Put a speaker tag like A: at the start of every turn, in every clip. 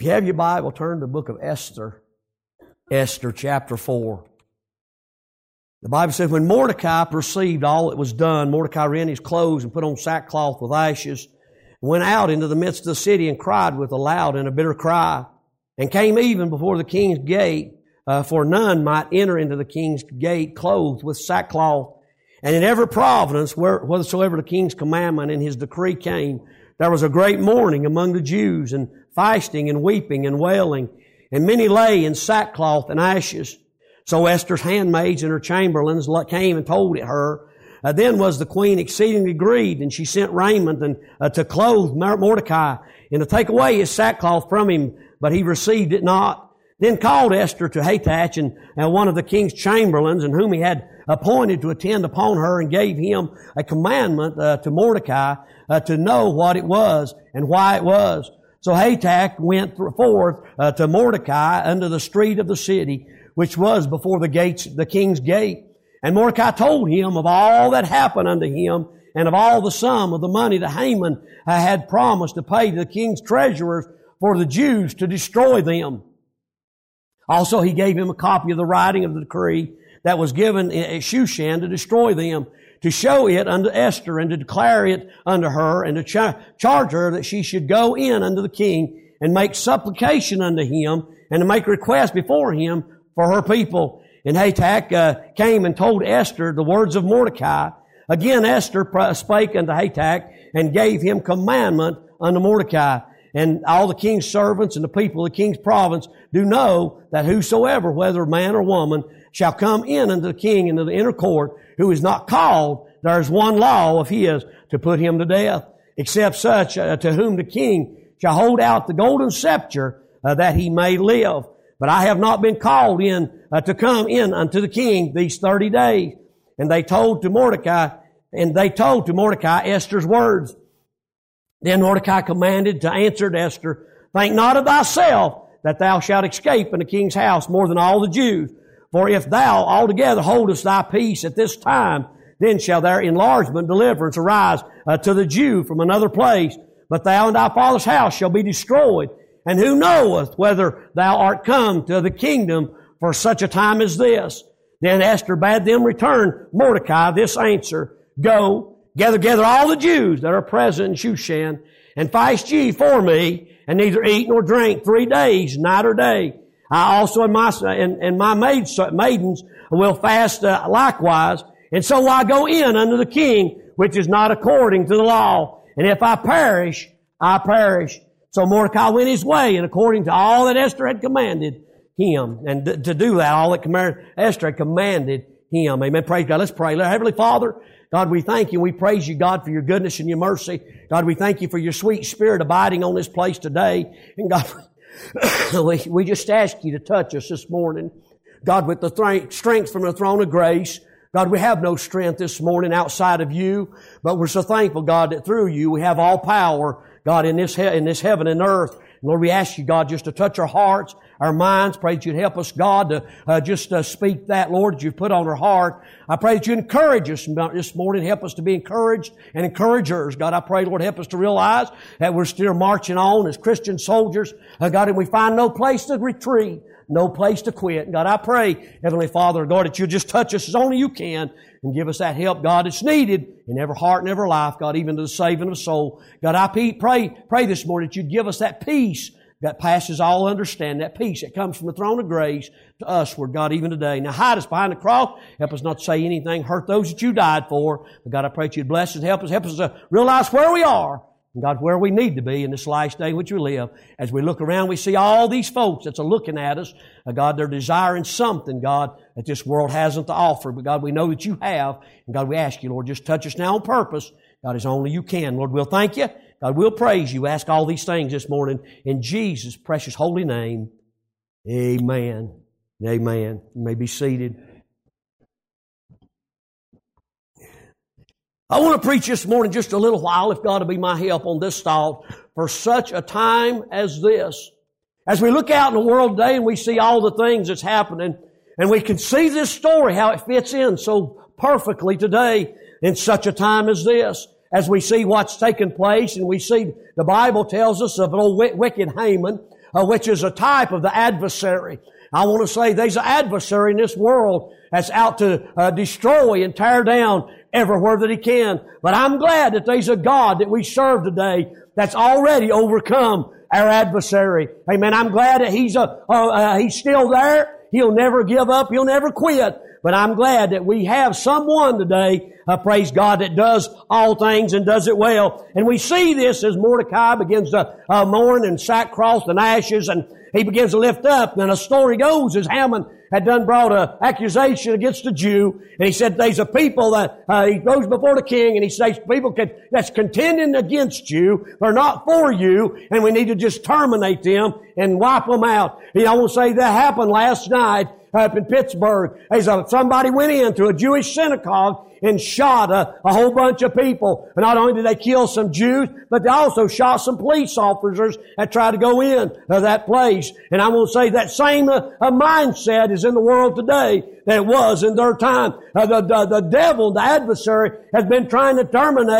A: If you have your Bible, turn to the book of Esther. Esther chapter 4. The Bible says, when Mordecai perceived all that was done, Mordecai rent his clothes and put on sackcloth with ashes, and went out into the midst of the city and cried with a loud and a bitter cry, and came even before the king's gate, for none might enter into the king's gate clothed with sackcloth. And in every province, whethersoever the king's commandment and his decree came, there was a great mourning among the Jews, and fasting and weeping and wailing, and many lay in sackcloth and ashes. So Esther's handmaids and her chamberlains came and told it her. Then was the queen exceedingly grieved, and she sent raiment and to clothe Mordecai, and to take away his sackcloth from him, but he received it not. Then called Esther to Hathach, and one of the king's chamberlains, and whom he had appointed to attend upon her, and gave him a commandment to Mordecai to know what it was and why it was. So Hathach went forth to Mordecai unto the street of the city, which was before the king's gate. And Mordecai told him of all that happened unto him, and of all the sum of the money that Haman had promised to pay to the king's treasurers for the Jews to destroy them. Also he gave him a copy of the writing of the decree that was given at Shushan to destroy them, to show it unto Esther, and to declare it unto her, and to charge her that she should go in unto the king, and make supplication unto him, and to make request before him for her people. And Hathach came and told Esther the words of Mordecai. Again Esther spake unto Hathach, and gave him commandment unto Mordecai. And all the king's servants and the people of the king's province do know that whosoever, whether man or woman, shall come in unto the king into the inner court, who is not called, there is one law of his, to put him to death, except such to whom the king shall hold out the golden scepter, that he may live. But I have not been called in to come in unto the king these 30 days. And they told to Mordecai Esther's words. Then Mordecai commanded to answer Esther, think not of thyself that thou shalt escape in the king's house more than all the Jews. For if thou altogether holdest thy peace at this time, then shall there enlargement, deliverance arise to the Jew from another place. But thou and thy father's house shall be destroyed. And who knoweth whether thou art come to the kingdom for such a time as this? Then Esther bade them return Mordecai this answer, go, gather all the Jews that are present in Shushan, and fast ye for me, and neither eat nor drink 3 days, night or day. I also and my maidens will fast likewise, and so I go in unto the king, which is not according to the law. And if I perish, I perish. So Mordecai went his way, and according to all that Esther had commanded him, and to do that, all that Esther had commanded him. Amen. Praise God. Let's pray. Heavenly Father, God, we thank you. We praise you, God, for your goodness and your mercy. God, we thank you for your sweet Spirit abiding on this place today. And God, we just ask you to touch us this morning. God, with the strength from the throne of grace. God, we have no strength this morning outside of you, but we're so thankful, God, that through you we have all power, God, in this heaven and earth. Lord, we ask you, God, just to touch our hearts, our minds. Pray that you'd help us, God, to just speak that, Lord, that you've put on our heart. I pray that you encourage us this morning. Help us to be encouraged and encouragers. God, I pray, Lord, help us to realize that we're still marching on as Christian soldiers. God, and we find no place to retreat, no place to quit. God, I pray, Heavenly Father, God, that you'll just touch us as only you can and give us that help, God, that's needed in every heart and every life, God, even to the saving of the soul. God, I pray this morning that you'd give us that peace that passes all understanding, that peace that comes from the throne of grace to us, Lord God, even today. Now hide us behind the cross. Help us not to say anything, hurt those that you died for. But God, I pray that you'd bless us, help us to realize where we are, and God, where we need to be in this last day in which we live. As we look around, we see all these folks that's looking at us. God, they're desiring something, God, that this world hasn't to offer. But God, we know that you have. And God, we ask you, Lord, just touch us now on purpose. God, as only you can. Lord, we'll thank you. God, we'll praise you. Ask all these things this morning in Jesus' precious holy name. Amen. Amen. You may be seated. I want to preach this morning just a little while, if God will be my help on this thought, for such a time as this. As we look out in the world today and we see all the things that's happening, and we can see this story, how it fits in so perfectly today in such a time as this. As we see what's taken place, and we see the Bible tells us of an old wicked Haman, which is a type of the adversary. I want to say there's an adversary in this world that's out to destroy and tear down everywhere that he can. But I'm glad that there's a God that we serve today that's already overcome our adversary. Amen. I'm glad that he's still there. He'll never give up. He'll never quit. But I'm glad that we have someone today, praise God, that does all things and does it well. And we see this as Mordecai begins to mourn and sackcloth and ashes, and he begins to lift up. And a story goes as Haman had done brought an accusation against a Jew, and he said there's a people that he goes before the king, and he says people that's contending against you, they're not for you, and we need to just terminate them and wipe them out. And I want to say that happened last night up in Pittsburgh. Somebody went into a Jewish synagogue and shot a whole bunch of people. And not only did they kill some Jews, but they also shot some police officers that tried to go in that place. And I want to say that same mindset is in the world today that it was in their time. The devil, the adversary, has been trying to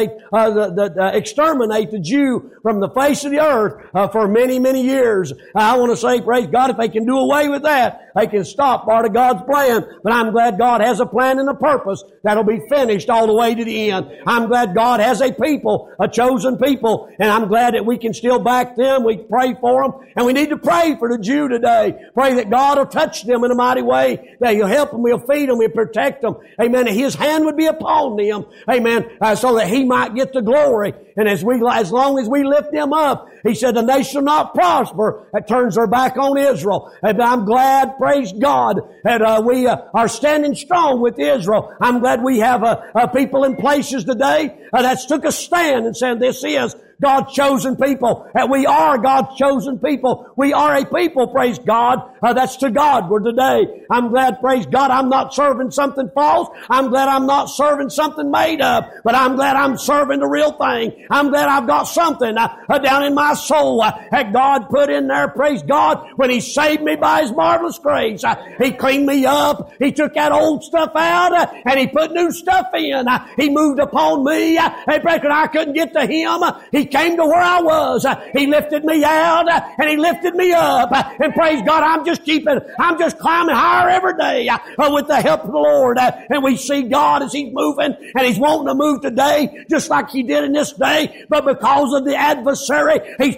A: exterminate the Jew from the face of the earth for many, many years. I want to say, praise God, if they can do away with that, they can stop part of God's plan. But I'm glad God has a plan and a purpose that'll be finished all the way to the end. I'm glad God has a people, a chosen people, and I'm glad that we can still back them. We pray for them, and we need to pray for the Jew today. Pray that God will touch them in a mighty way, that He'll help them, He'll feed them, He'll protect them. Amen. And His hand would be upon them. Amen. So that He might get the glory. And as long as we lift them up, He said, the nation will not prosper that turns their back on Israel. And I'm glad, praise God, that we are standing strong with Israel. I'm glad we have people in places today that's took a stand and said, this is God's chosen people. That we are God's chosen people. We are a people, praise God, that's to God. We're today. I'm glad, praise God, I'm not serving something false. I'm glad I'm not serving something made up. But I'm glad I'm serving the real thing. I'm glad I've got something down in my soul that God put in there, praise God, when He saved me by His marvelous grace. He cleaned me up. He took that old stuff out and He put new stuff in. He moved upon me. I couldn't get to Him. He came to where I was. He lifted me out and He lifted me up. And praise God, I'm just climbing higher every day with the help of the Lord. And we see God as He's moving, and He's wanting to move today just like He did in this day. But because of the adversary,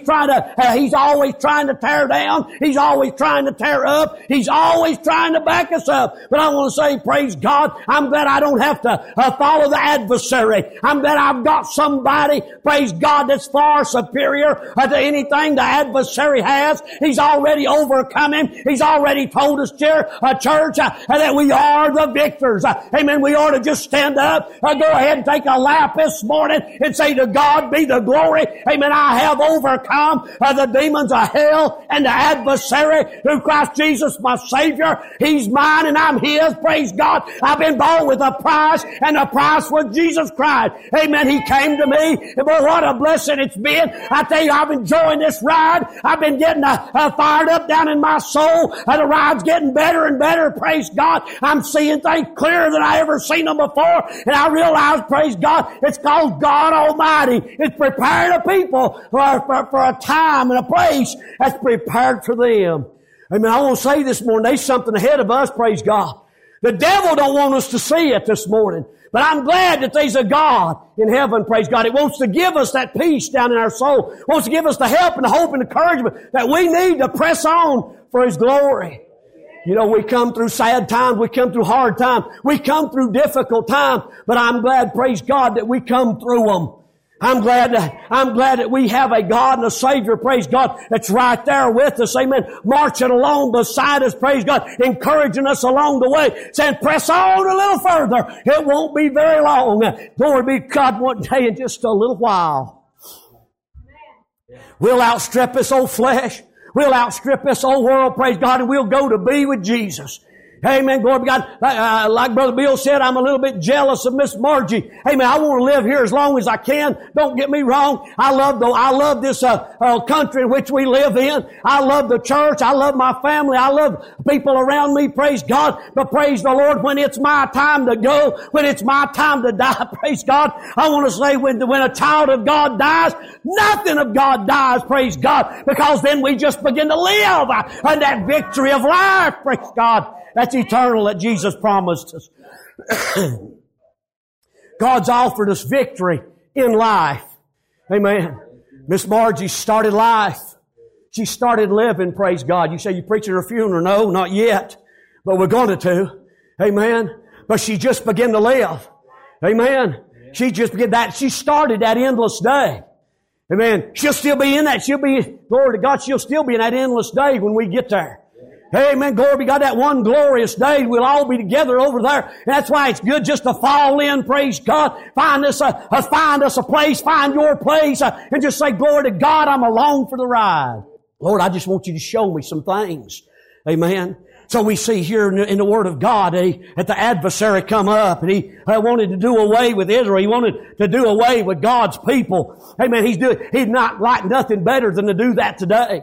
A: He's always trying to tear down. He's always trying to tear up. He's always trying to back us up. But I want to say, praise God, I'm glad I don't have to follow the adversary. I'm glad I've got somebody, praise God, that's far superior to anything the adversary has. He's already overcome him. He's already told us, church, that we are the victors. Amen. We ought to just stand up, go ahead and take a lap this morning and say, to God be the glory. Amen. I have overcome the demons of hell and the adversary through Christ Jesus, my Savior. He's mine and I'm His. Praise God. I've been bought with a price, and the price was Jesus Christ. Amen. He came to me. And boy, what a blessing it's been. I tell you, I'm enjoying this ride. I've been getting fired up down in my soul. The ride's getting better and better. Praise God. I'm seeing things clearer than I ever seen them before. And I realize, praise God, it's called God Almighty. It's preparing a people for a time and a place that's prepared for them. Amen. I want to say this morning, there's something ahead of us, praise God. The devil don't want us to see it this morning. But I'm glad that there's a God in heaven, praise God. It wants to give us that peace down in our soul. It wants to give us the help and the hope and encouragement that we need to press on for His glory. You know, we come through sad times. We come through hard times. We come through difficult times. But I'm glad, praise God, that we come through them. I'm glad that we have a God and a Savior, praise God, that's right there with us, amen, marching along beside us, praise God, encouraging us along the way, saying, press on a little further. It won't be very long. Glory be to God, one day in just a little while. We'll outstrip this old flesh. We'll outstrip this old world, praise God, and we'll go to be with Jesus. Amen. Glory to God. Like Brother Bill said, I'm a little bit jealous of Miss Margie. Amen. I want to live here as long as I can. Don't get me wrong. I love this country in which we live in. I love the church. I love my family. I love people around me. Praise God. But praise the Lord, when it's my time to go, when it's my time to die, praise God, I want to say when a child of God dies, nothing of God dies, praise God, because then we just begin to live in that victory of life, praise God. That's eternal that Jesus promised us. God's offered us victory in life. Amen. Miss Margie started life. She started living, praise God. You say, you preaching her funeral? No, not yet. But we're going to. Amen. But she just began to live. Amen. She just began that. She started that endless day. Amen. She'll still be in that. Glory to God, she'll still be in that endless day when we get there. Amen. Glory be God. That one glorious day, we'll all be together over there. And that's why it's good just to fall in, praise God. Find us a place, find your place, and just say, glory to God, I'm along for the ride. Lord, I just want you to show me some things. Amen. So we see here in the Word of God that the adversary come up and he wanted to do away with Israel. He wanted to do away with God's people. Amen. He'd not like nothing better than to do that today.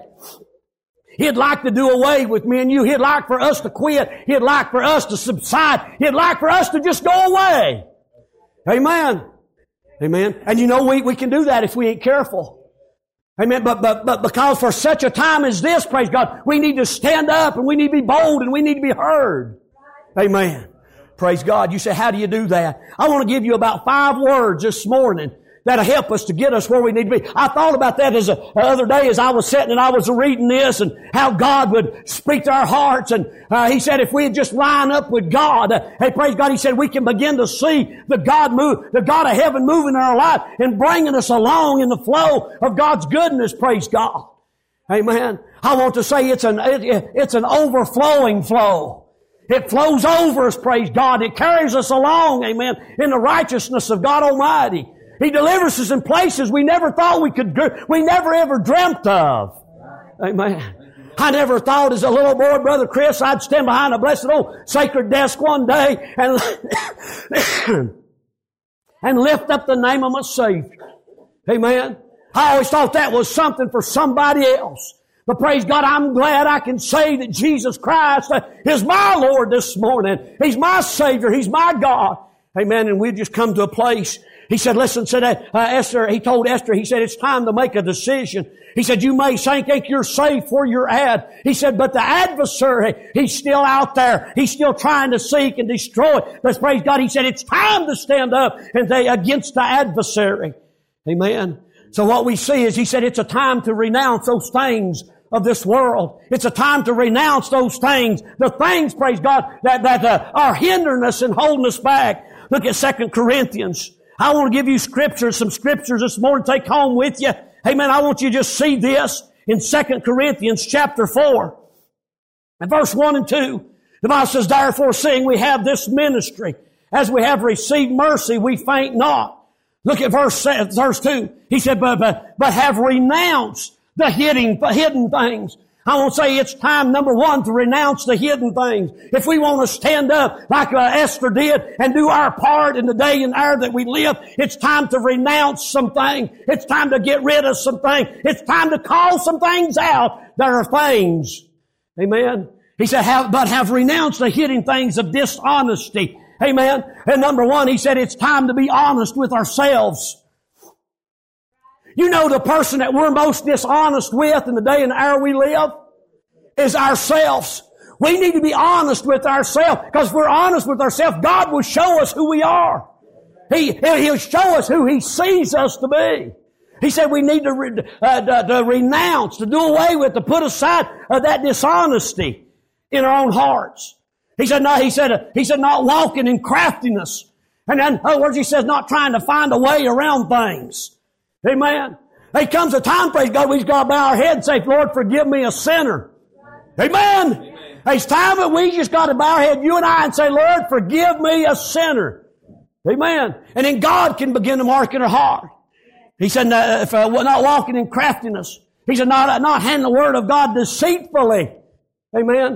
A: He'd like to do away with me and you. He'd like for us to quit. He'd like for us to subside. He'd like for us to just go away. Amen. Amen. And you know we can do that if we ain't careful. Amen. But because for such a time as this, praise God, we need to stand up and we need to be bold and we need to be heard. Amen. Praise God. You say, how do you do that? I want to give you about 5 words this morning that'll help us to get us where we need to be. I thought about that the other day as I was sitting and I was reading this and how God would speak to our hearts. And He said if we just line up with God, hey, praise God, He said we can begin to see the God of heaven moving in our life and bringing us along in the flow of God's goodness, praise God. Amen. I want to say it's an overflowing flow. It flows over us, praise God. It carries us along, amen, in the righteousness of God Almighty. He delivers us in places we never thought we never ever dreamt of. Amen. I never thought as a little boy, Brother Chris, I'd stand behind a blessed old sacred desk one day and lift up the name of my Savior. Amen. I always thought that was something for somebody else. But praise God, I'm glad I can say that Jesus Christ is my Lord this morning. He's my Savior. He's my God. Amen. And we've just come to a place. He said, listen, Esther, he told Esther, he said, it's time to make a decision. He said, you may think you're safe where you're at. He said, but the adversary, he's still out there. He's still trying to seek and destroy. But praise God, he said, it's time to stand up and say against the adversary. Amen. So what we see is, he said, it's a time to renounce those things of this world. It's a time to renounce those things. The things, praise God, that are hindering us and holding us back. Look at 2 Corinthians. I want to give you some scriptures this morning to take home with you. Amen. I want you to just see this in 2 Corinthians chapter 4. And verse 1 and 2. The Bible says, therefore seeing we have this ministry, as we have received mercy, we faint not. Look at verse 2. He said, but have renounced the hidden things. I want to say it's time, number one, to renounce the hidden things. If we want to stand up like Esther did and do our part in the day and hour that we live, it's time to renounce some things. It's time to get rid of some things. It's time to call some things out that are things. Amen. He said, have renounced the hidden things of dishonesty. Amen. And number one, he said it's time to be honest with ourselves. You know the person that we're most dishonest with in the day and hour we live is ourselves. We need to be honest with ourselves, because if we're honest with ourselves, God will show us who we are. He'll show us who He sees us to be. He said we need to renounce, to do away with, to put aside that dishonesty in our own hearts. He said not walking in craftiness. And then, in other words, he says not trying to find a way around things. Amen. There comes a time, praise God, we've got to bow our head and say, Lord, forgive me a sinner. Amen. Amen. It's time that we just got to bow our head, you and I, and say, Lord, forgive me a sinner. Amen. And then God can begin to mark in our heart. He said, if we're not walking in craftiness. He said, not handling the Word of God deceitfully. Amen.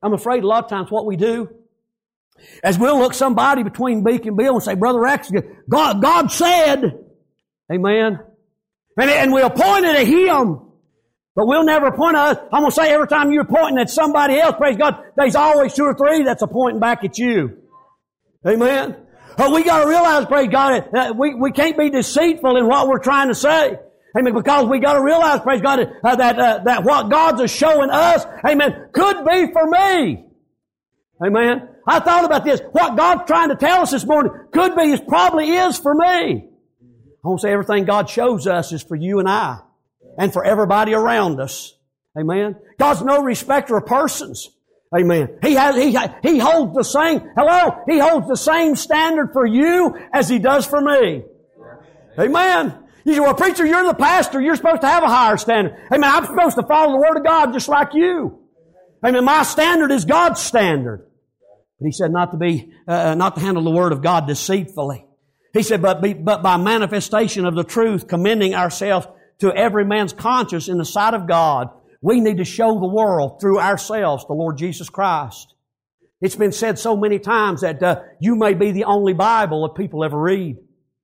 A: I'm afraid a lot of times what we do is we'll look somebody between Beak and Bill and say, Brother Rex, God said, amen. And we'll point it at him, but we'll never point at us. I'm going to say every time you're pointing at somebody else, praise God, there's always two or three that's a pointing back at you. Amen. We got to realize, praise God, that we can't be deceitful in what we're trying to say. Amen. Because we got to realize, praise God, that what God's showing us, amen, could be for me. Amen. I thought about this. What God's trying to tell us this morning could be, probably is for me. I want to say everything God shows us is for you and I, and for everybody around us. Amen. God's no respecter of persons. Amen. He holds the same, He holds the same standard for you as He does for me. Amen. You say, well, preacher, you're the pastor. You're supposed to have a higher standard. Amen. I'm supposed to follow the Word of God just like you. Amen. My standard is God's standard. But He said not to handle the Word of God deceitfully. He said, but by manifestation of the truth, commending ourselves to every man's conscience in the sight of God, we need to show the world through ourselves the Lord Jesus Christ. It's been said so many times that you may be the only Bible that people ever read.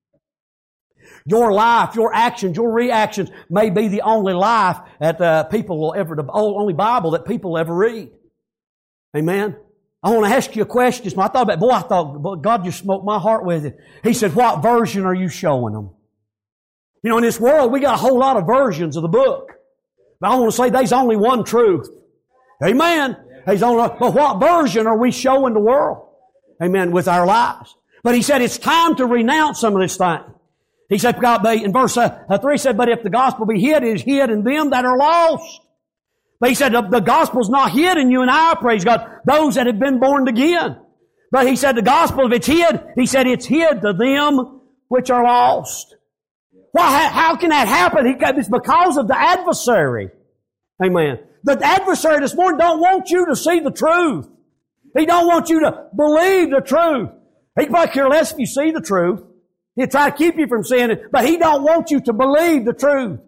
A: Your life, your actions, your reactions may be the only life that the only Bible that people ever read. Amen. I want to ask you a question. I thought, God just smoked my heart with it. He said, what version are you showing them? You know, in this world, we got a whole lot of versions of the book. But I want to say there's only one truth. Amen. But what version are we showing the world? Amen. With our lives. But He said, it's time to renounce some of this thing. He said, in verse 3, he said, but if the gospel be hid, it is hid in them that are lost. But He said, the gospel's not hid in you and I, praise God, those that have been born again. But He said, the gospel, if it's hid, He said, it's hid to them which are lost. Well, how can that happen? It's because of the adversary. Amen. The adversary this morning don't want you to see the truth. He don't want you to believe the truth. He probably care less if you see the truth. He'll try to keep you from seeing it, but he don't want you to believe the truth.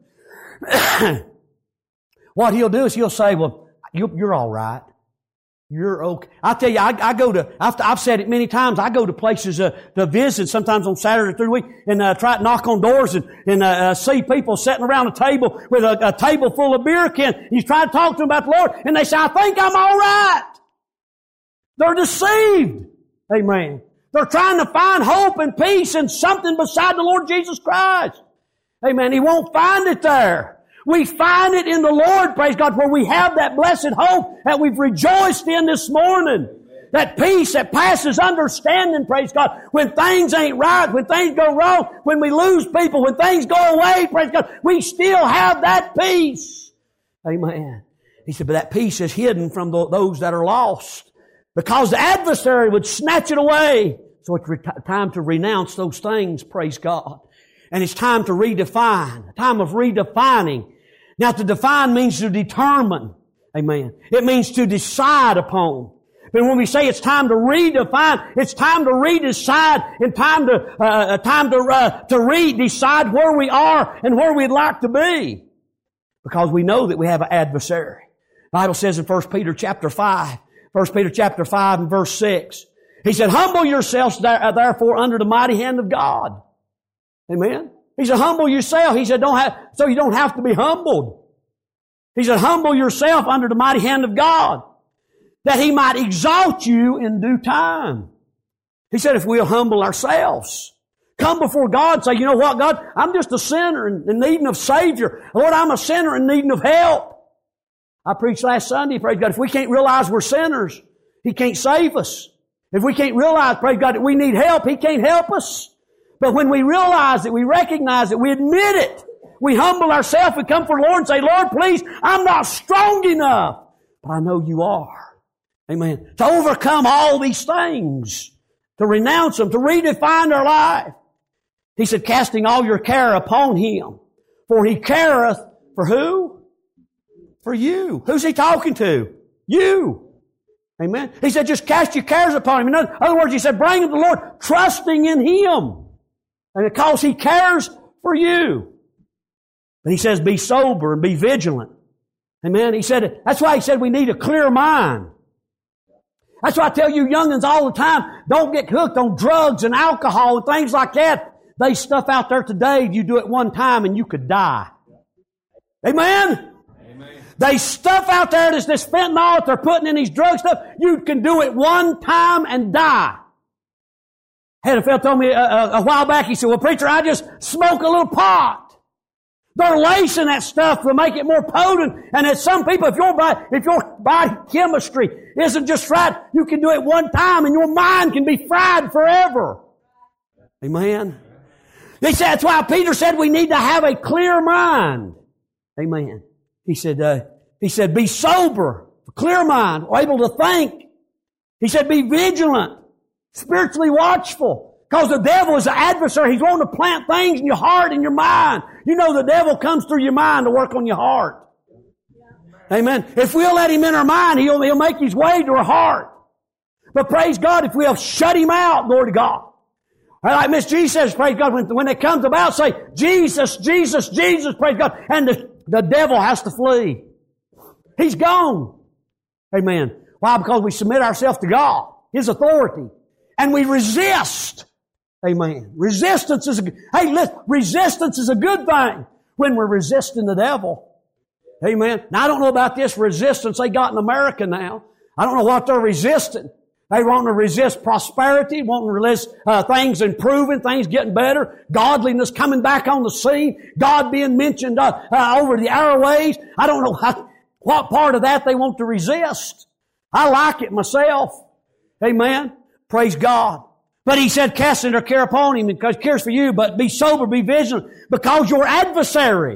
A: What he'll do is he'll say, well, you're all right. You're okay. I tell you, I've said it many times, I go to places to visit, sometimes on Saturday through the week, and try to knock on doors and see people sitting around a table with a table full of beer cans. You try to talk to them about the Lord, and they say, I think I'm all right. They're deceived. Amen. They're trying to find hope and peace in something beside the Lord Jesus Christ. Amen. He won't find it there. We find it in the Lord, praise God, where we have that blessed hope that we've rejoiced in this morning. That peace that passes understanding, praise God. When things ain't right, when things go wrong, when we lose people, when things go away, praise God, we still have that peace. Amen. He said, but that peace is hidden from those that are lost. Because the adversary would snatch it away. So it's time to renounce those things, praise God. And it's time to redefine, a time of redefining. Now to define means to determine. Amen. It means to decide upon. But when we say it's time to redefine, it's time to redecide and time to redecide where we are and where we'd like to be. Because we know that we have an adversary. The Bible says in 1 Peter chapter 5 and verse 6, he said, humble yourselves therefore under the mighty hand of God. Amen. He said, humble yourself. He said, so you don't have to be humbled. He said, humble yourself under the mighty hand of God, that He might exalt you in due time. He said, if we'll humble ourselves, come before God and say, you know what, God, I'm just a sinner in needing of Savior. Lord, I'm a sinner in needing of help. I preached last Sunday, praise God, if we can't realize we're sinners, He can't save us. If we can't realize, praise God, that we need help, He can't help us. But when we realize it, we recognize it, we admit it, we humble ourselves, we come for the Lord and say, Lord, please, I'm not strong enough, but I know You are. Amen. To overcome all these things, to renounce them, to redefine our life. He said, casting all your care upon Him, for He careth for who? For you. Who's He talking to? You. Amen. He said, just cast your cares upon Him. In other words, He said, bring them to the Lord, trusting in Him. And because He cares for you. But He says, be sober and be vigilant. Amen. He said, that's why He said we need a clear mind. That's why I tell you youngins all the time, don't get hooked on drugs and alcohol and things like that. There's stuff out there today, you do it one time and you could die. Amen? Amen. There's stuff out there that's this fentanyl that they're putting in these drug stuff. You can do it one time and die. Had a fellow told me a while back, he said, well, preacher, I just smoke a little pot. They're lacing that stuff to make it more potent. And as some people, if your body chemistry isn't just right, you can do it one time and your mind can be fried forever. Amen. He said, that's why Peter said we need to have a clear mind. Amen. He said, be sober, clear mind, able to think. He said, be vigilant, spiritually watchful. Because the devil is an adversary. He's wanting to plant things in your heart and your mind. You know the devil comes through your mind to work on your heart. Amen. If we'll let him in our mind, he'll make his way to our heart. But praise God, if we'll shut him out, glory to God. Like Miss G says, praise God, when it comes about, say, Jesus, Jesus, Jesus, praise God. And the devil has to flee. He's gone. Amen. Why? Because we submit ourselves to God, His authority. And we resist. Amen. Resistance is a good thing when we're resisting the devil. Amen. Now I don't know about this resistance they got in America now. I don't know what they're resisting. They want to resist prosperity, want to resist things improving, things getting better, godliness coming back on the scene, God being mentioned over the airways. I don't know what part of that they want to resist. I like it myself. Amen. Praise God. But he said, casting their care upon him because he cares for you, but be sober, be vigilant, because your adversary,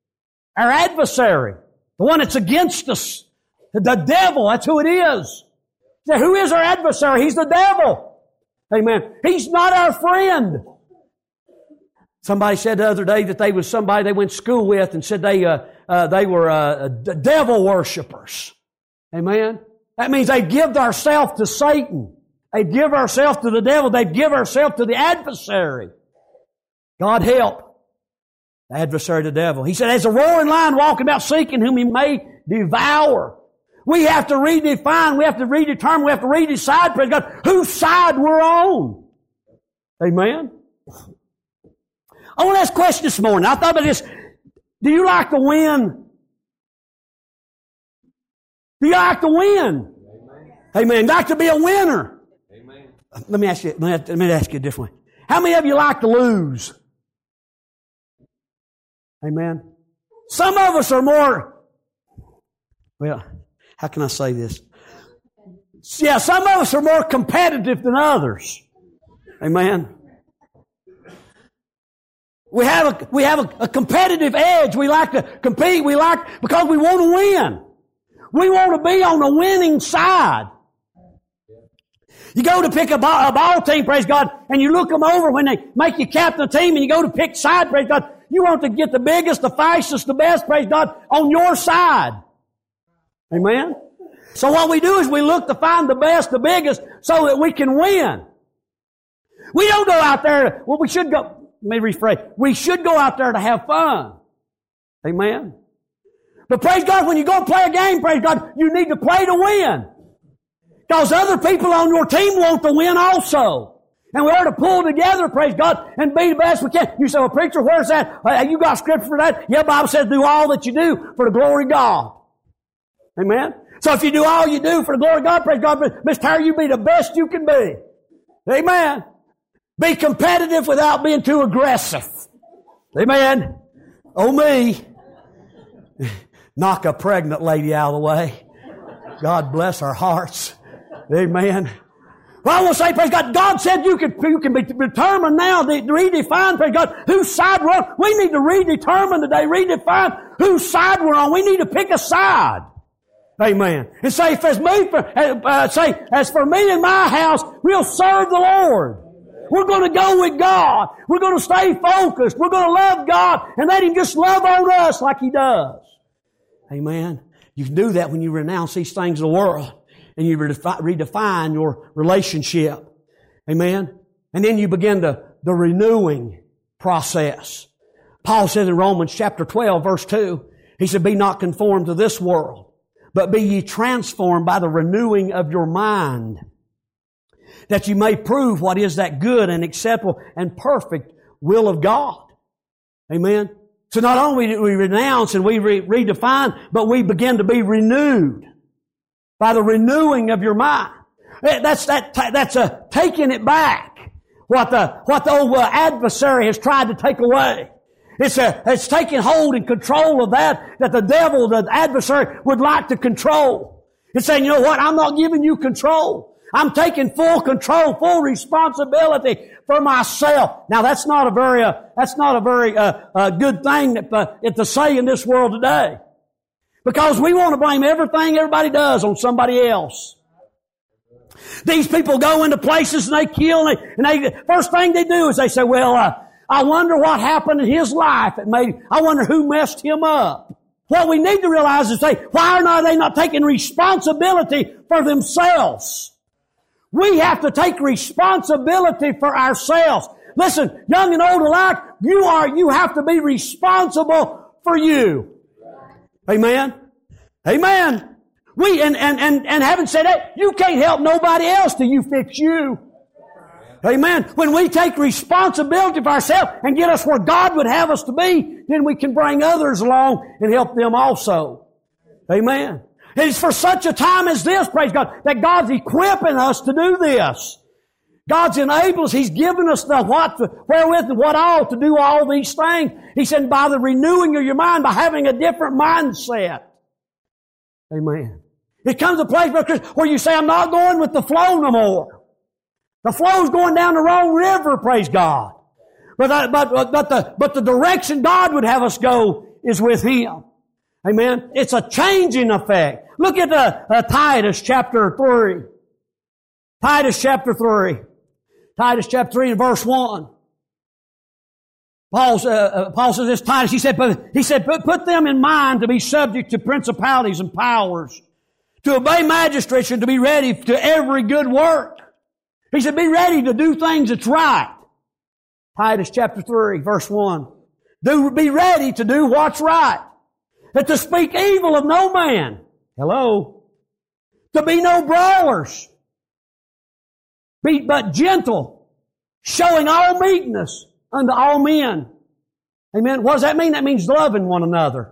A: the one that's against us, the devil, that's who it is. He said, who is our adversary? He's the devil. Amen. He's not our friend. Somebody said the other day that they was somebody they went to school with and said they were devil worshipers. Amen. That means they give themselves to Satan. They give ourselves to the devil. They give ourselves to the adversary. God help. The adversary, the devil. He said, as a roaring lion walking about seeking whom he may devour. We have to redefine. We have to redetermine. We have to redecide, praise God, whose side we're on. Amen. I want to ask a question this morning. I thought about this. Do you like to win? Do you like to win? Amen. Like to be a winner. Let me ask you a different way. How many of you like to lose? Amen. Some of us are more, well, how can I say this? Yeah, some of us are more competitive than others. Amen. We have a competitive edge. We like to compete. Because we want to win. We want to be on the winning side. You go to pick a ball team, praise God, and you look them over when they make you captain of the team and you go to pick side, praise God. You want to get the biggest, the fastest, the best, praise God, on your side. Amen? So what we do is we look to find the best, the biggest, so that we can win. We don't go out there, well, we should go, let me rephrase, we should go out there to have fun. Amen? But praise God, when you go play a game, praise God, you need to play to win. Because other people on your team want to win also. And we ought to pull together, praise God, and be the best we can. You say, well, preacher, where's that? You got scripture for that? Yeah, the Bible says do all that you do for the glory of God. Amen? So if you do all you do for the glory of God, praise God, Mr. Terry, you be the best you can be. Amen? Be competitive without being too aggressive. Amen? Oh me. Knock a pregnant lady out of the way. God bless our hearts. Amen. Well, I want to say, praise God, God said you can be determined now to redefine, praise God, whose side we're on. We need to redetermine today, redefine whose side we're on. We need to pick a side. Amen. And say, as for me and my house, we'll serve the Lord. We're going to go with God. We're going to stay focused. We're going to love God and let Him just love on us like He does. Amen. You can do that when you renounce these things of the world. And you redefine your relationship. Amen? And then you begin the renewing process. Paul says in Romans chapter 12, verse 2, he said, be not conformed to this world, but be ye transformed by the renewing of your mind, that you may prove what is that good and acceptable and perfect will of God. Amen. So not only do we renounce and we redefine, but we begin to be renewed by the renewing of your mind. That's taking it back. What the old adversary has tried to take away. It's taking hold and control of that the devil, the adversary, would like to control. It's saying, you know what? I'm not giving you control. I'm taking full control, full responsibility for myself. Now that's not a very good thing to say in this world today. Because we want to blame everything everybody does on somebody else. These people go into places and they kill and they first thing they do is they say, well, I wonder what happened in his life. I wonder who messed him up. What we need to realize is why are they not taking responsibility for themselves? We have to take responsibility for ourselves. Listen, young and old alike, you have to be responsible for you. Amen? Amen. And having said that, you can't help nobody else till you fix you. Amen. When we take responsibility for ourselves and get us where God would have us to be, then we can bring others along and help them also. Amen. It's for such a time as this, praise God, that God's equipping us to do this. God's enabled us. He's given us the wherewith and what all to do all these things. He said, by the renewing of your mind, by having a different mindset. Amen. It comes a place where you say, I'm not going with the flow no more. The flow's going down the wrong river, praise God. But the direction God would have us go is with Him. Amen. It's a changing effect. Look at Titus chapter 3. Titus chapter 3. Titus chapter 3 and verse 1. Paul says this, Titus, he said, put them in mind to be subject to principalities and powers, to obey magistrates and to be ready to every good work. He said, be ready to do things that's right. Titus chapter 3, verse 1. Be ready to do what's right. And to speak evil of no man. Hello. To be no brawlers. Be but gentle, showing all meekness unto all men. Amen. What does that mean? That means loving one another.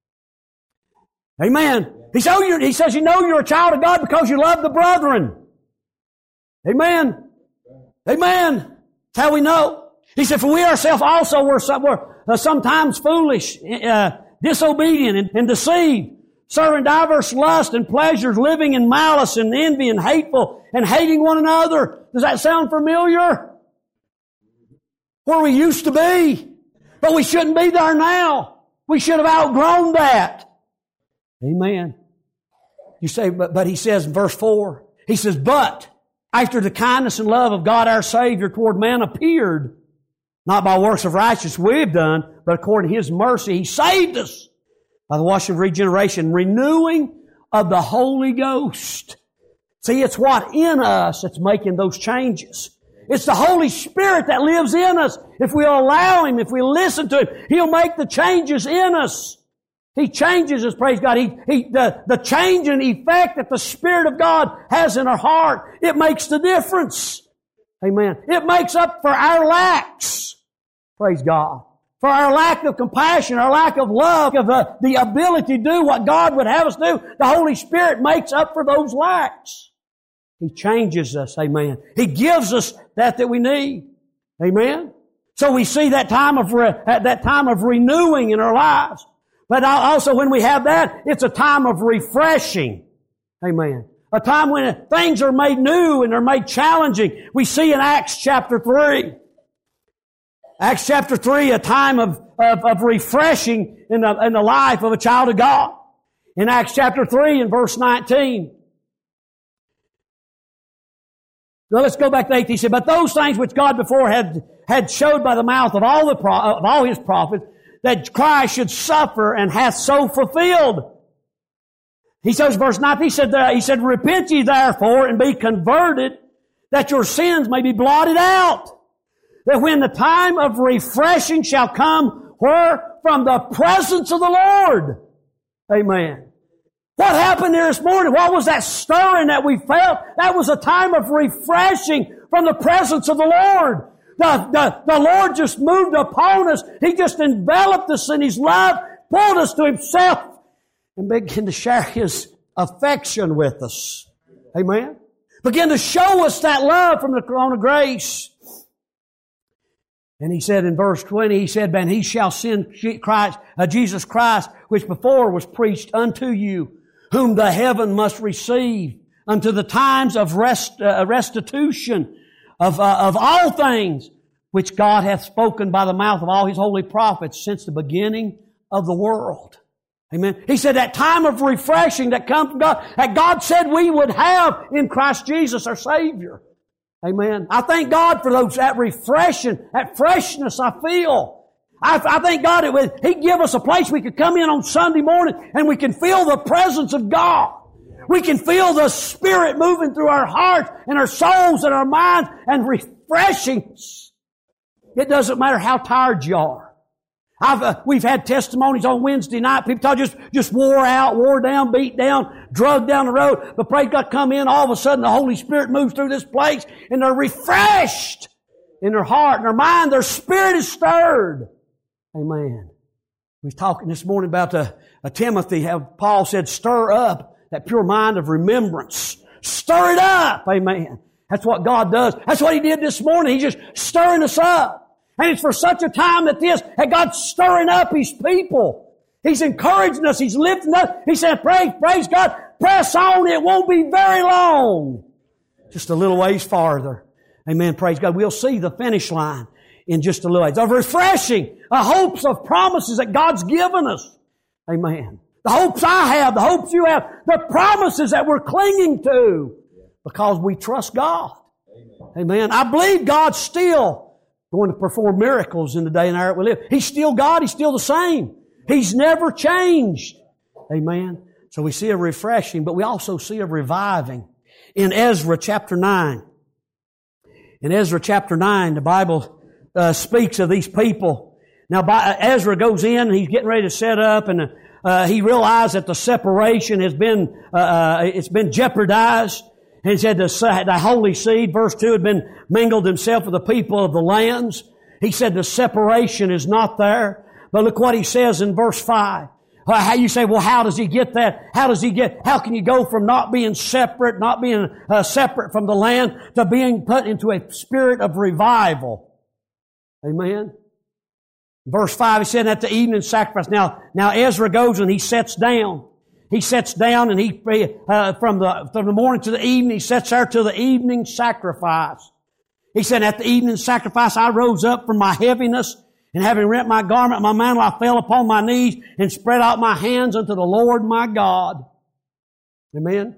A: Amen. He says you know you're a child of God because you love the brethren. Amen. Amen. That's how we know. He said, for we ourselves also were sometimes foolish, disobedient and deceived, serving diverse lusts and pleasures, living in malice and envy and hateful and hating one another. Does that sound familiar? Where we used to be. But we shouldn't be there now. We should have outgrown that. Amen. You say, but he says in verse 4, he says, but after the kindness and love of God our Savior toward man appeared, not by works of righteousness we've done, but according to His mercy, He saved us by the washing of regeneration, renewing of the Holy Ghost. See, it's what in us that's making those changes. It's the Holy Spirit that lives in us. If we allow Him, if we listen to Him, He'll make the changes in us. He changes us, praise God. The change and effect that the Spirit of God has in our heart, it makes the difference. Amen. It makes up for our lacks. Praise God. For our lack of compassion, our lack of love, of the ability to do what God would have us do, the Holy Spirit makes up for those lacks. He changes us, amen. He gives us that we need. Amen. So we see that time of renewing in our lives. But also when we have that, it's a time of refreshing. Amen. A time when things are made new and they're made challenging. We see in Acts chapter 3. Acts chapter 3, a time of refreshing in the life of a child of God. In Acts chapter 3 and verse 19. Now let's go back to 18. He said, but those things which God before had showed by the mouth of all His prophets, that Christ should suffer and hath so fulfilled. He says, verse 19, he said, repent ye therefore and be converted, that your sins may be blotted out. That when the time of refreshing shall come, where? From the presence of the Lord. Amen. What happened there this morning? What was that stirring that we felt? That was a time of refreshing from the presence of the Lord. The Lord just moved upon us. He just enveloped us in His love, pulled us to Himself, and began to share His affection with us. Amen? Began to show us that love from the throne of grace. And He said in verse 20, He said, "And He shall send Christ, Jesus Christ, which before was preached unto you, whom the heaven must receive, unto the times of restitution of all things, which God hath spoken by the mouth of all His holy prophets since the beginning of the world." Amen. He said that time of refreshing that comes from God, that God said we would have in Christ Jesus our Savior. Amen. I thank God for that refreshing, that freshness I feel. I thank God He'd give us a place we could come in on Sunday morning and we can feel the presence of God. We can feel the Spirit moving through our hearts and our souls and our minds and refreshing us. It doesn't matter how tired you are. We've had testimonies on Wednesday night. People just wore out, wore down, beat down, drugged down the road. But praise God, come in, all of a sudden the Holy Spirit moves through this place and they're refreshed in their heart and their mind. Their spirit is stirred. Amen. We was talking this morning about Timothy, how Paul said, stir up that pure mind of remembrance. Stir it up. Amen. That's what God does. That's what He did this morning. He's just stirring us up. And it's for such a time as this that God's stirring up His people. He's encouraging us. He's lifting us. He said, praise God, press on. It won't be very long. Just a little ways farther. Amen. Praise God. We'll see the finish line in just a little ways. Of refreshing, hopes of promises that God's given us. Amen. The hopes I have, the hopes you have, the promises that we're clinging to because we trust God. Amen. I believe God's still going to perform miracles in the day and hour that we live. He's still God. He's still the same. He's never changed. Amen. So we see a refreshing, but we also see a reviving. In Ezra chapter 9. In Ezra chapter 9, the Bible speaks of these people. Now, Ezra goes in and he's getting ready to set up, and he realized that the separation has been it's been jeopardized. And he said the holy seed, verse 2, had been mingled himself with the people of the lands. He said the separation is not there. But look what he says in verse 5. How you say, well, how does he get that? How can you go from not being separate from the land to being put into a spirit of revival? Amen. Verse 5, he said at the evening sacrifice. Now Ezra goes and he sets down. He sets down and from the morning to the evening, he sets there to the evening sacrifice. He said, at the evening sacrifice, I rose up from my heaviness, and having rent my garment, my mantle, I fell upon my knees and spread out my hands unto the Lord my God. Amen.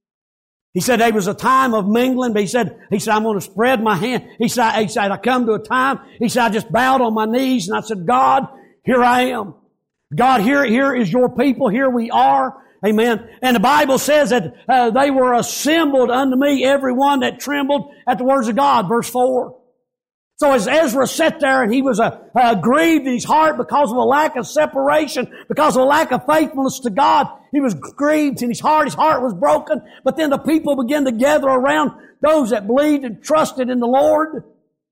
A: He said there was a time of mingling, but he said, I'm going to spread my hand. He said, I come to a time. He said, I just bowed on my knees and I said, God, here I am. God, here is your people. Here we are. Amen. And the Bible says that they were assembled unto me, every one that trembled at the words of God. Verse 4. So as Ezra sat there and he was grieved in his heart because of a lack of separation, because of a lack of faithfulness to God, he was grieved in his heart. His heart was broken. But then the people began to gather around those that believed and trusted in the Lord.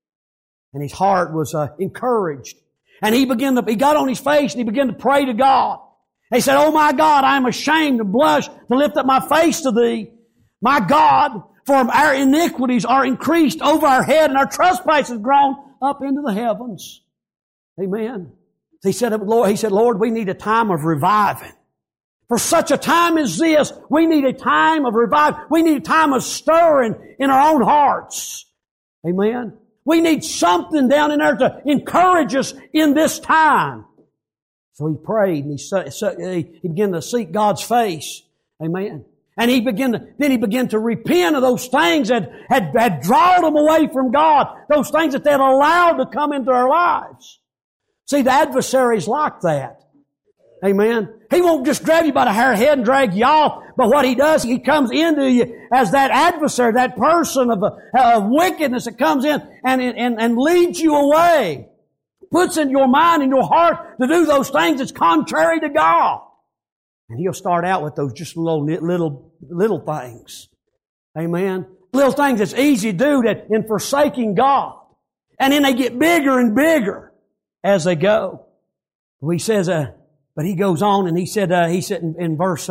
A: And his heart was encouraged. And he got on his face and he began to pray to God. He said, oh my God, I am ashamed and blush to lift up my face to thee. My God, for our iniquities are increased over our head and our trespasses grown up into the heavens. Amen. He said, Lord, we need a time of reviving. For such a time as this, we need a time of revival. We need a time of stirring in our own hearts. Amen. We need something down in there to encourage us in this time. So he prayed and he began to seek God's face. Amen. And he began to repent of those things that had drawn them away from God. Those things that they had allowed to come into our lives. See, the adversary's like that. Amen. He won't just grab you by the hair head and drag you off. But what he does, he comes into you as that adversary, that person of wickedness that comes in and leads you away. Puts in your mind and your heart to do those things that's contrary to God. And He'll start out with those just little things. Amen. Little things that's easy to do that in forsaking God. And then they get bigger and bigger as they go. He says, but he goes on and he said in verse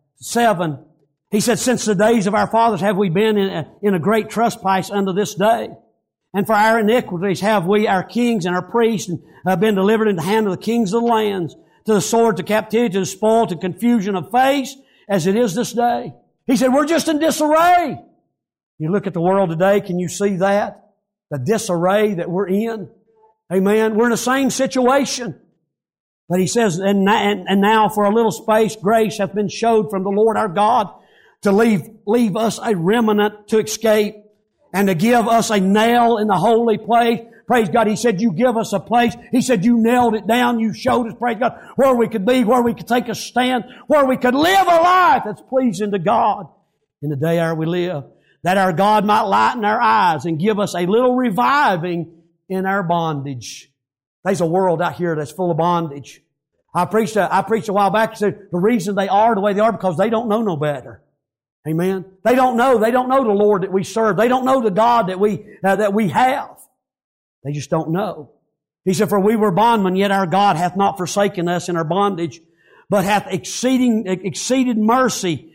A: 7, he said, since the days of our fathers have we been in a great trespass unto this day. And for our iniquities have we, our kings and our priests, been delivered into the hand of the kings of the lands, to the sword, to captivity, to the spoil, to confusion of face, as it is this day. He said, we're just in disarray. You look at the world today, can you see that? The disarray that we're in. Amen. We're in the same situation. But he says, and now for a little space, grace hath been showed from the Lord our God to leave us a remnant to escape and to give us a nail in the holy place. Praise God. He said, you give us a place. He said, you nailed it down. You showed us, praise God, where we could be, where we could take a stand, where we could live a life that's pleasing to God in the day ere we live. That our God might lighten our eyes and give us a little reviving in our bondage. There's a world out here that's full of bondage. I preached a while back, said the reason they are the way they are because they don't know no better. Amen. They don't know the Lord that we serve. They don't know the God that we have. They just don't know. He said, for we were bondmen, yet our God hath not forsaken us in our bondage, but hath exceeded mercy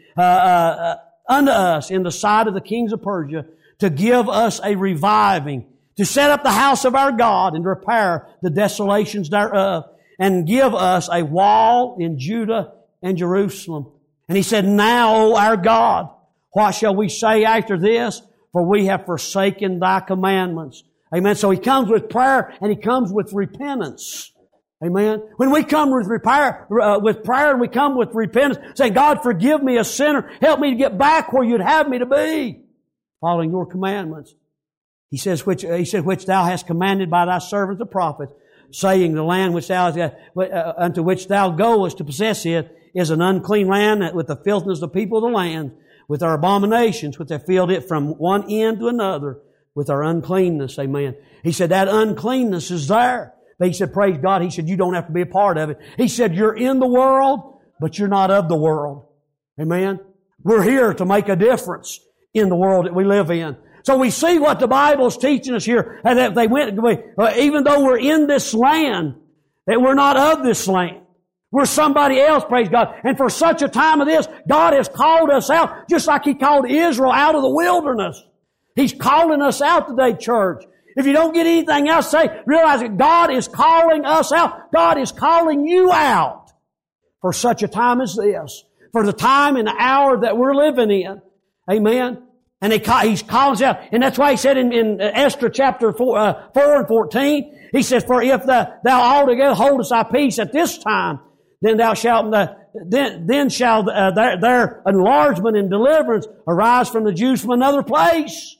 A: unto us in the sight of the kings of Persia, to give us a reviving, to set up the house of our God and to repair the desolations thereof, and give us a wall in Judah and Jerusalem. And he said, now, O our God, what shall we say after this? For we have forsaken thy commandments. Amen. So he comes with prayer and he comes with repentance. Amen. When we come with prayer and we come with repentance, saying, God, forgive me a sinner. Help me to get back where you'd have me to be. Following your commandments. He said, which thou hast commanded by thy servants the prophets, saying, the land which unto which thou goest to possess it is an unclean land with the filthiness of the people of the land, with our abominations, which have filled it from one end to another, with our uncleanness. Amen. He said, that uncleanness is there. But he said, praise God. He said, you don't have to be a part of it. He said, you're in the world, but you're not of the world. Amen. We're here to make a difference in the world that we live in. So we see what the Bible's teaching us here. And that they went, even though we're in this land, that we're not of this land. We're somebody else, praise God. And for such a time as this, God has called us out, just like He called Israel out of the wilderness. He's calling us out today, church. If you don't get anything else to say, realize that God is calling us out. God is calling you out for such a time as this. For the time and the hour that we're living in. Amen. And He's calling us out. And that's why He said in Esther chapter 4 and 14, He says, for if thou altogether holdest thy peace at this time, then thou shalt, then shall their enlargement and deliverance arise from the Jews from another place.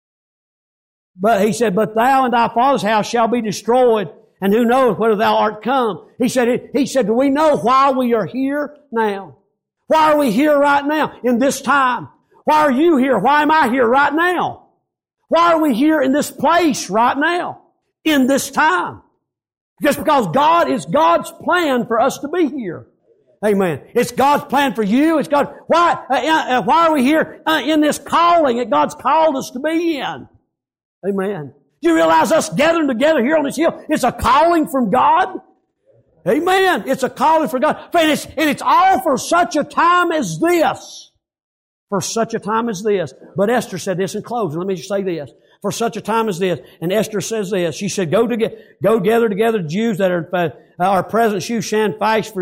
A: But he said, but thou and thy father's house shall be destroyed, and who knoweth whether thou art come? He said, do we know why we are here now? Why are we here right now in this time? Why are you here? Why am I here right now? Why are we here in this place right now? In this time? Just because God is God's plan for us to be here. Amen. It's God's plan for you. It's God. Why are we here in this calling that God's called us to be in? Amen. Do you realize us gathering together here on this hill? It's a calling from God. Amen. It's a calling from God. And it's all for such a time as this. For such a time as this. But Esther said this in closing. Let me just say this. For such a time as this. And Esther says this. She said, go gather together Jews that are present. You shan fast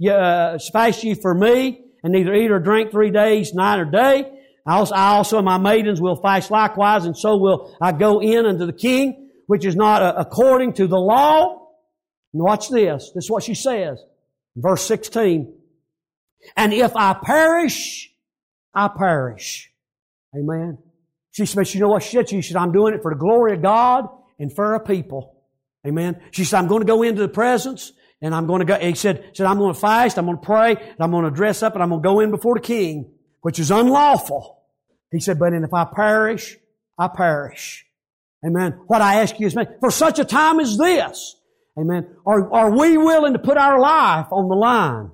A: ye for me, and neither eat or drink 3 days, night or day. I also and my maidens will fast likewise, and so will I go in unto the king, which is not according to the law. And watch this. This is what she says. Verse 16. And if I perish, I perish. Amen. She said, you know what she said? She said, I'm doing it for the glory of God and for a people. Amen. She said, I'm going to go into the presence, and I'm going to go. He said, I'm going to fast, I'm going to pray, and I'm going to dress up, and I'm going to go in before the king, which is unlawful. He said, but if I perish, I perish. Amen. What I ask you is, for such a time as this, amen, are we willing to put our life on the line?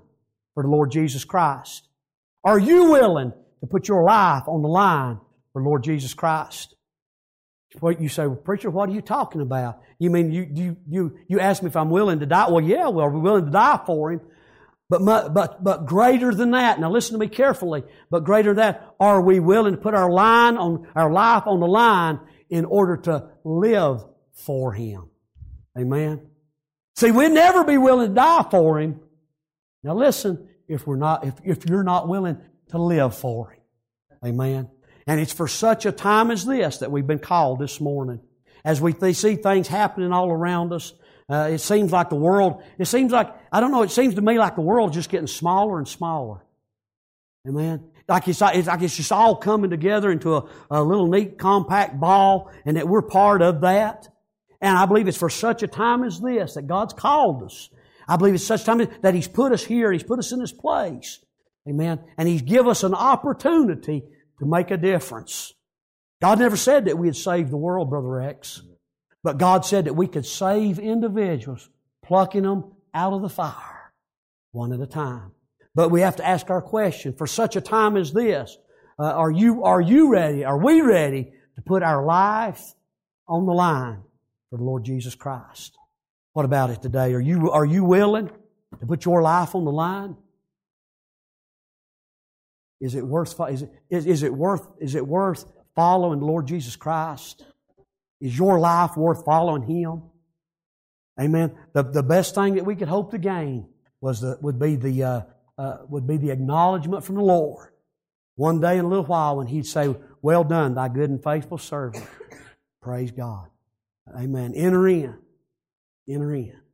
A: for the Lord Jesus Christ? Are you willing to put your life on the line for Lord Jesus Christ? What you say, well, preacher, what are you talking about? You mean you ask me if I'm willing to die? Well, yeah, well, we're willing to die for Him. But greater than that, now listen to me carefully, but greater than that, are we willing to put our life on the line in order to live for Him? Amen. See, we'd never be willing to die for Him. Now listen, if you're not willing to live for Him. Amen. And it's for such a time as this that we've been called this morning. As we see things happening all around us, it seems like it seems to me like the world's just getting smaller and smaller. Amen. Like it's just all coming together into a little neat compact ball, and that we're part of that. And I believe it's for such a time as this that God's called us. I believe it's such a time that He's put us here, He's put us in this place. Amen. And He's given us an opportunity to make a difference. God never said that we had saved the world, Brother X. But God said that we could save individuals, plucking them out of the fire, one at a time. But we have to ask our question, for such a time as this, are you ready? Are we ready to put our life on the line for the Lord Jesus Christ? What about it today? Are you willing to put your life on the line? Is it worth following the Lord Jesus Christ? Is your life worth following Him? Amen. The best thing that we could hope to gain would be the acknowledgement from the Lord. One day in a little while when He'd say, "Well done, thy good and faithful servant." Praise God. Amen. Enter in. Enter in.